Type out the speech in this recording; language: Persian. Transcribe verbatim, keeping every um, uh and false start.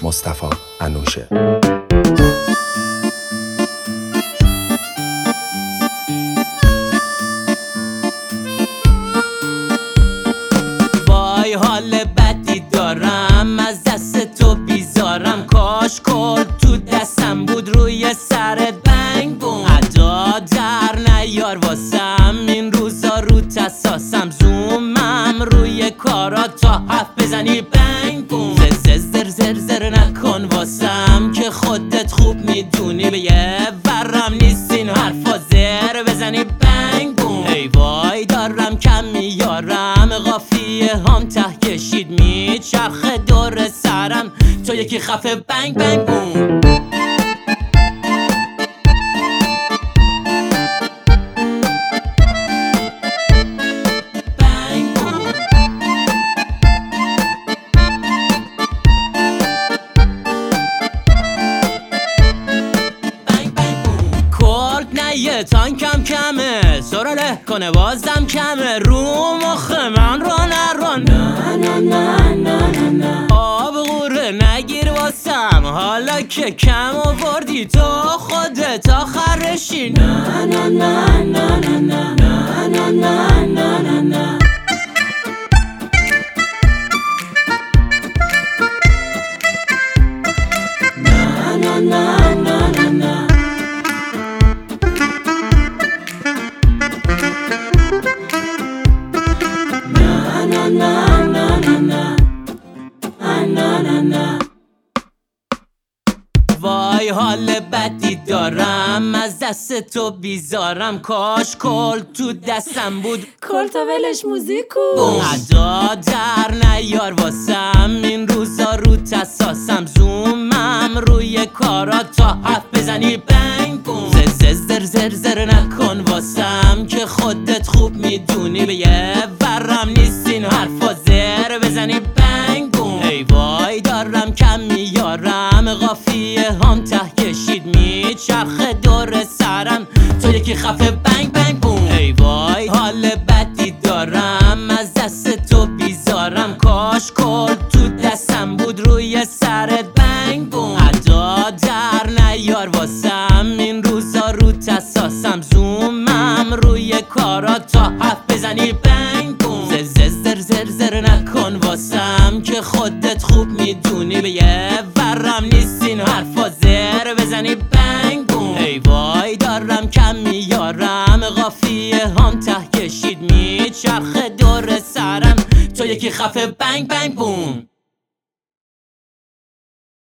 مصطفی انوشه. وای حال بدی دارم، از دست تو بیزارم. کاش کل تو دستم بود روی سرت بنگ بوم. ادا در نیار واسم این روزا رو تساسم. زومم روی کارا تا حرف بزنی بنگ بوم. زر زر زر زر نکن واسم که خودت خوب میدونی به یه ورم نیست این حرفا زر بزنی بنگ بوم. ای وای دارم کم میارم، قافیه هم ته کشید میچرخه دور سرم. تو یکی خفه بنگ بنگ بوم. یه تان کم کمه سراله کنه بازم کمه. رو مخ من رو نرون نه نه نه نه نه. آب غوره نگیر واسم حالا که کم آوردی تو خودت آخرشی. نه نه نه نه نه نه نه نه نه نه نه. وای حال بدی دارم، از دست تو بیزارم. کاش کل تو دستم بود، کل تا ولش موزیکو. ادا در نیار واسم این روزا رو تساسم. زومم روی کارا تا حرف بزنی بنگ بوم. زر زر زر زر نکن واسم که خودت خوب میدونی به یه ورم نیست این حرفا زر بزنی بنگ بوم. ای وای دارم کم میارم، قافیه هم ته کشید میچرخه دور سرم. تو یکی خفه بنگ بنگ بوم. ای وای حال بدی دارم، از دست تو بیزارم. کاش کل تو دستم بود روی سرت بنگ بوم. ادا در نیار واسم این روزا رو تساسم. زومم روی کارا تا حرف بزنی بنگ بوم. زر زر زر زر نکن واسم که خودت خوب میدونی به یه ورم نیست این حرفا زر بزنی بنگ بوم. ای وای دارم کم میارم، قافیه هم ته کشید میچرخه دور سرم. تو یکی خفه بنگ بنگ بوم.